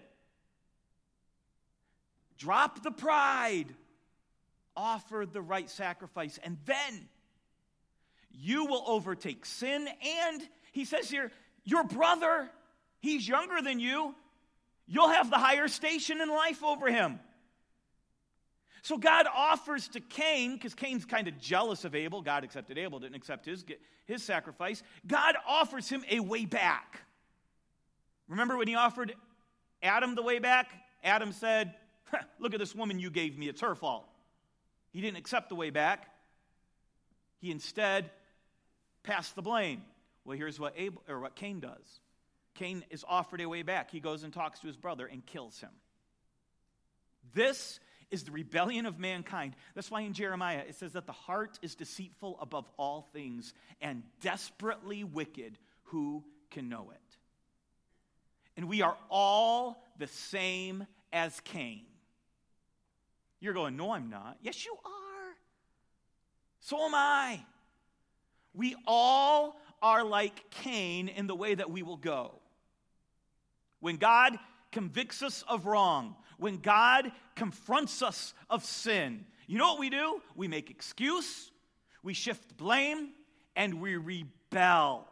Drop the pride. Offer the right sacrifice. And then you will overtake sin. And he says here, your brother, he's younger than you. You'll have the higher station in life over him. So God offers to Cain, because Cain's kind of jealous of Abel. God accepted Abel, didn't accept his, his sacrifice. God offers him a way back. Remember when he offered Adam the way back? Adam said, look at this woman you gave me, it's her fault. He didn't accept the way back. He instead passed the blame. Well, here's what Abel, or what Cain does. Cain is offered a way back. He goes and talks to his brother and kills him. This is the rebellion of mankind. That's why in Jeremiah it says that the heart is deceitful above all things and desperately wicked. Who can know it? And we are all the same as Cain. You're going, no, I'm not. Yes, you are. So am I. We all are like Cain in the way that we will go. When God convicts us of wrong, when God confronts us of sin, you know what we do? We make excuse, we shift blame, and we rebel.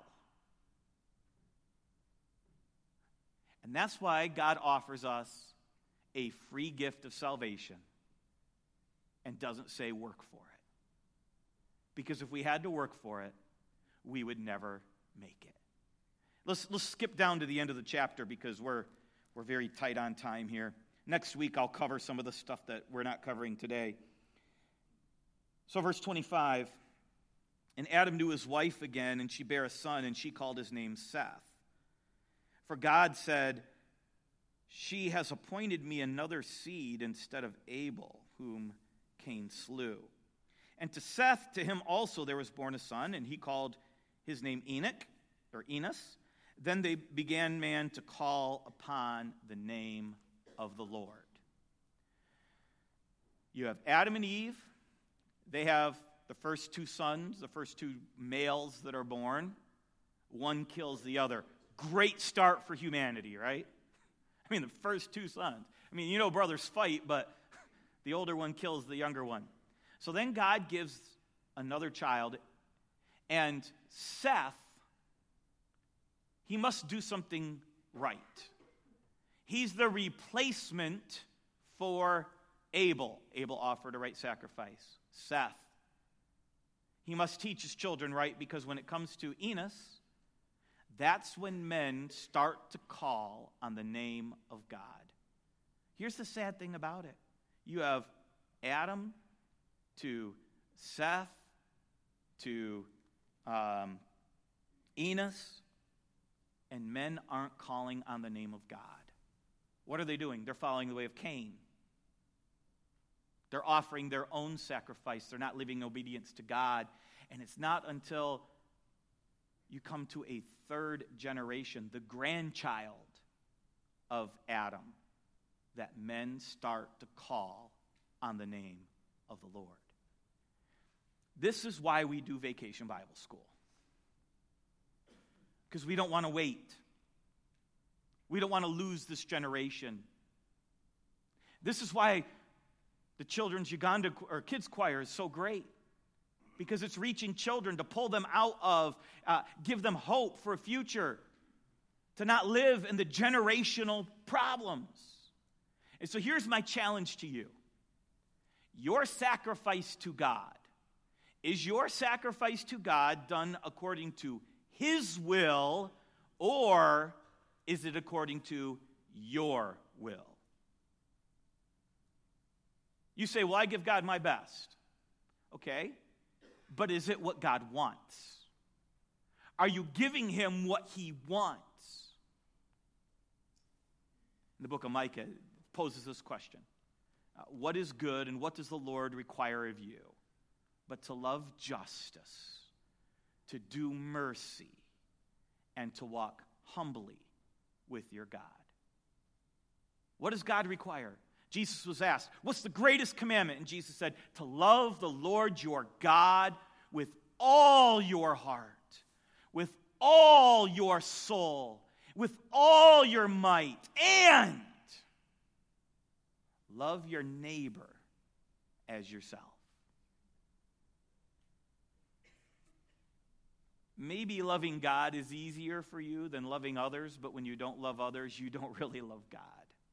And that's why God offers us a free gift of salvation and doesn't say work for it. Because if we had to work for it, we would never make it. Let's, let's skip down to the end of the chapter because we're, we're very tight on time here. Next week, I'll cover some of the stuff that we're not covering today. So verse twenty-five, and Adam knew his wife again, and she bare a son, and she called his name Seth. For God said, she has appointed me another seed instead of Abel, whom Cain slew. And to Seth, to him also there was born a son, and he called his name Enoch, or Enos. Then they began man to call upon the name of the Lord. You have Adam and Eve. They have the first two sons, the first two males that are born. One kills the other. Great start for humanity, right? I mean, the first two sons. I mean, you know brothers fight, but the older one kills the younger one. So then God gives another child, and Seth, he must do something right. He's the replacement for Abel. Abel offered a right sacrifice. Seth, he must teach his children right, because when it comes to Enos, that's when men start to call on the name of God. Here's the sad thing about it. You have Adam to Seth to um, Enos, and men aren't calling on the name of God. What are they doing? They're following the way of Cain. They're offering their own sacrifice. They're not living in obedience to God. And it's not until you come to a third generation, the grandchild of Adam, that men start to call on the name of the Lord. This is why we do Vacation Bible School. Because we don't want to wait. We don't want to lose this generation. This is why the Children's Uganda or Kids Choir is so great. Because it's reaching children to pull them out of, uh, give them hope for a future, to not live in the generational problems. And so here's my challenge to you. Your sacrifice to God, is your sacrifice to God done according to His will, or is it according to your will? You say, well, I give God my best. Okay, but is it what God wants? Are you giving Him what He wants? In the book of Micah, it poses this question. uh, what is good and what does the Lord require of you, but to love justice, to do mercy, and to walk humbly with your God. What does God require? Jesus was asked, what's the greatest commandment? And Jesus said, to love the Lord your God with all your heart, with all your soul, with all your might, and love your neighbor as yourself. Maybe loving God is easier for you than loving others, but when you don't love others, you don't really love God.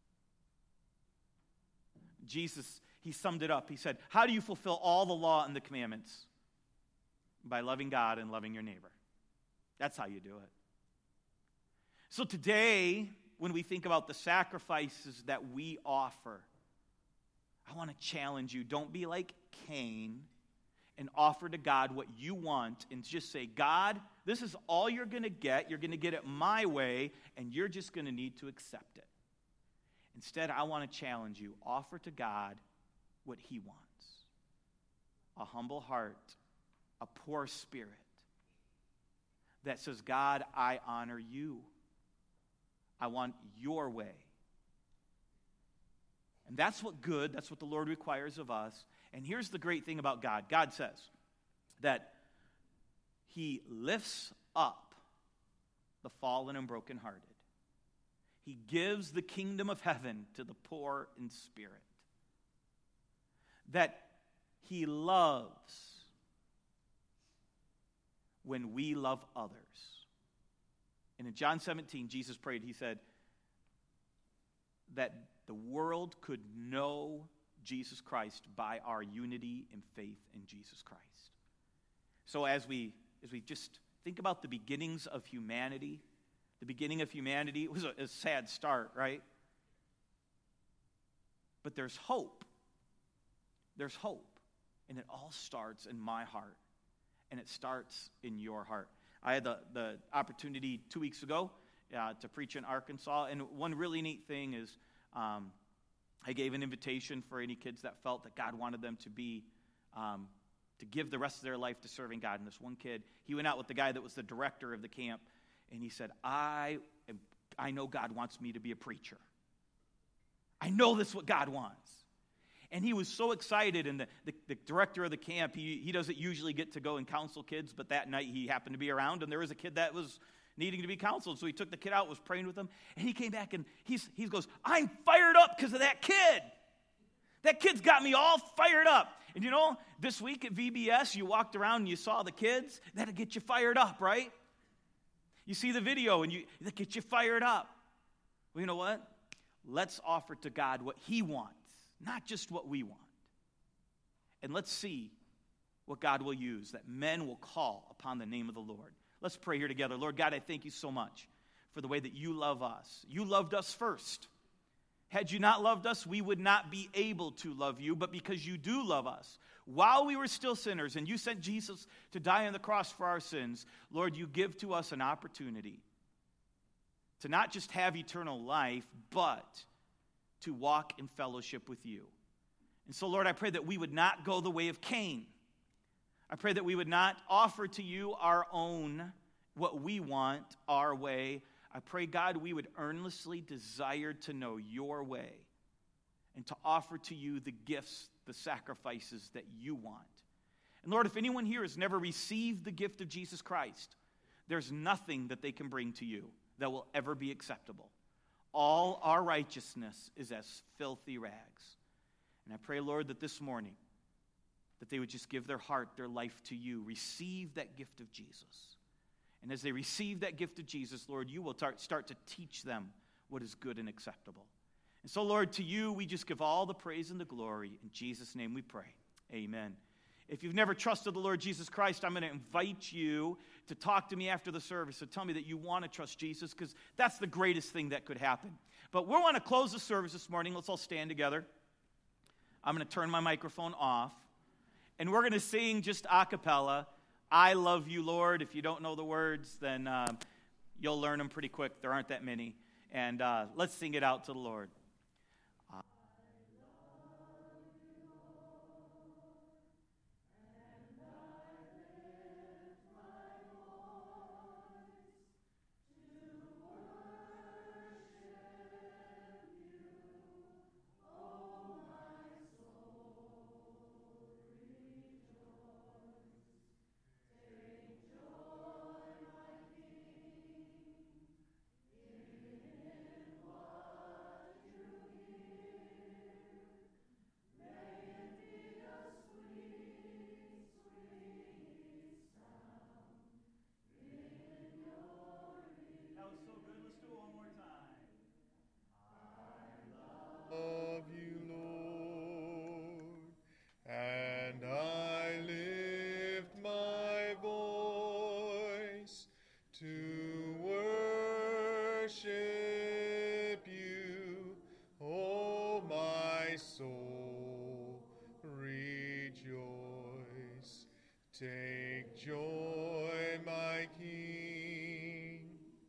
Jesus, he summed it up. He said, how do you fulfill all the law and the commandments? By loving God and loving your neighbor. That's how you do it. So today, when we think about the sacrifices that we offer, I want to challenge you. Don't be like Cain and offer to God what you want and just say, God, this is all you're going to get. You're going to get it my way, and you're just going to need to accept it. Instead, I want to challenge you. Offer to God what he wants. A humble heart, a poor spirit that says, God, I honor you. I want your way. And that's what good, that's what the Lord requires of us. And here's the great thing about God. God says that he lifts up the fallen and brokenhearted. He gives the kingdom of heaven to the poor in spirit. That he loves when we love others. And in John seventeen, Jesus prayed, he said that the world could know Jesus Christ by our unity and faith in Jesus Christ. So as we as we just think about the beginnings of humanity, the beginning of humanity, it was a, a sad start, right? But there's hope. There's hope. And it all starts in my heart. And it starts in your heart. I had the, the opportunity two weeks ago uh, to preach in Arkansas. And one really neat thing is um, I gave an invitation for any kids that felt that God wanted them to be, um, to give the rest of their life to serving God. And this one kid, he went out with the guy that was the director of the camp. And he said, I am, I know God wants me to be a preacher. I know that's what God wants. And he was so excited, and the, the, the director of the camp, he, he doesn't usually get to go and counsel kids, but that night he happened to be around, and there was a kid that was needing to be counseled. So he took the kid out, was praying with him, and he came back, and he's, he goes, I'm fired up because of that kid. That kid's got me all fired up. And you know, this week at V B S, you walked around and you saw the kids. That'll get you fired up, right? You see the video, and you that gets you fired up. Well, you know what? Let's offer to God what he wants, not just what we want. And let's see what God will use, that men will call upon the name of the Lord. Let's pray here together. Lord God, I thank you so much for the way that you love us. You loved us first. Had you not loved us, we would not be able to love you, but because you do love us, while we were still sinners, and you sent Jesus to die on the cross for our sins, Lord, you give to us an opportunity to not just have eternal life, but to walk in fellowship with you. And so, Lord, I pray that we would not go the way of Cain. I pray that we would not offer to you our own, what we want, our way. I pray, God, we would earnestly desire to know your way and to offer to you the gifts, the sacrifices that you want. And Lord, if anyone here has never received the gift of Jesus Christ, there's nothing that they can bring to you that will ever be acceptable. All our righteousness is as filthy rags. And I pray, Lord, that this morning, that they would just give their heart, their life to you, receive that gift of Jesus. And as they receive that gift of Jesus, Lord, you will tar- start to teach them what is good and acceptable. And so, Lord, to you, we just give all the praise and the glory. In Jesus' name we pray. Amen. If you've never trusted the Lord Jesus Christ, I'm going to invite you to talk to me after the service. So tell me that you want to trust Jesus, because that's the greatest thing that could happen. But we want to close the service this morning. Let's all stand together. I'm going to turn my microphone off. And we're going to sing just a cappella, I Love You, Lord. If you don't know the words, then um, you'll learn them pretty quick. There aren't that many. And uh, let's sing it out to the Lord. I love to worship you, O my soul, rejoice. Take joy, my King,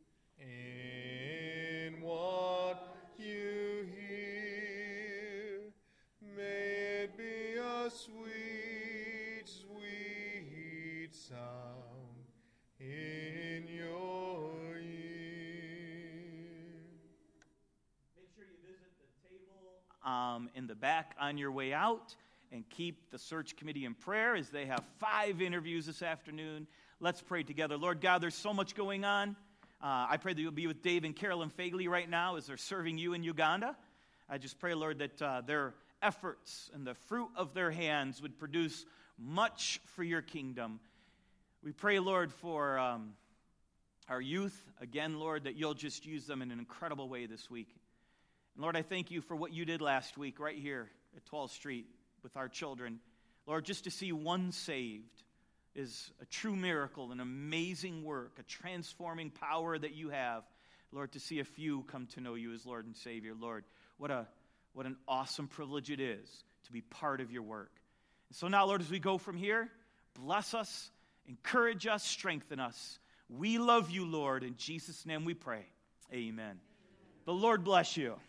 in what you hear. May it be a sweet, sweet sound in your ear. Make sure you visit the table um, in the back on your way out, and keep the search committee in prayer as they have five interviews this afternoon. Let's pray together. Lord God, there's so much going on. Uh, I pray that you'll be with Dave and Carolyn Fagley right now as they're serving you in Uganda. I just pray, Lord, that uh, their efforts and the fruit of their hands would produce much for your kingdom. We pray, Lord, for um, our youth. Again, Lord, that you'll just use them in an incredible way this week. And Lord, I thank you for what you did last week right here at twelfth Street with our children. Lord, just to see one saved is a true miracle, an amazing work, a transforming power that you have. Lord, to see a few come to know you as Lord and Savior. Lord, what a what an awesome privilege it is to be part of your work. And so now, Lord, as we go from here, bless us, encourage us, strengthen us. We love you, Lord. In Jesus' name we pray. Amen. The Lord bless you.